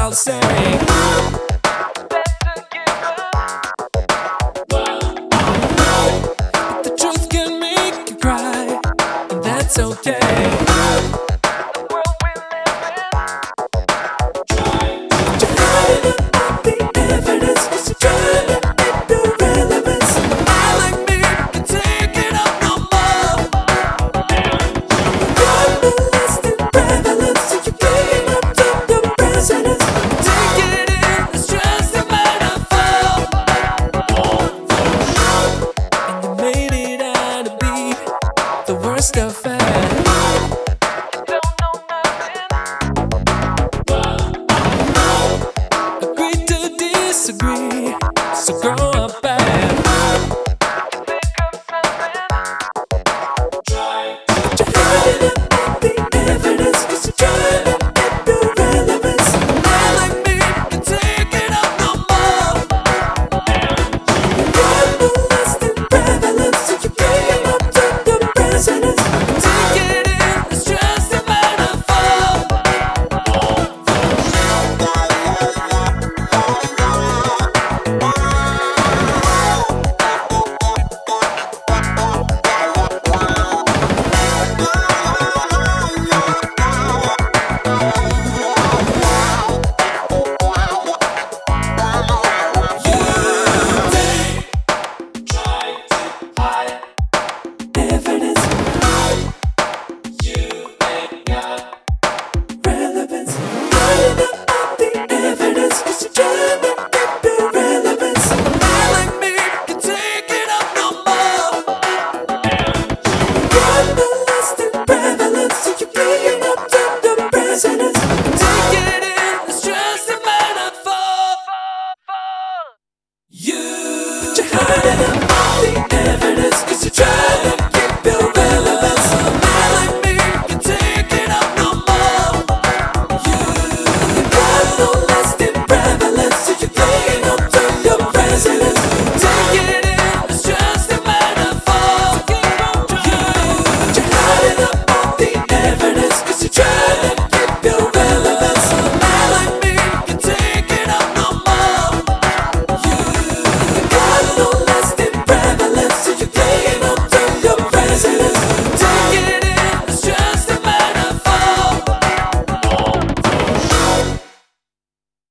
I'll say. The truth can make you cry, and that's okay. The worst of it. Agree to disagree, so grow up bad. But you're hiding up the evidence, 'cause you're trying to get no relevance. A man like me can take it up no more. You're molesting prevalence, so you're bringing up to the presidents. You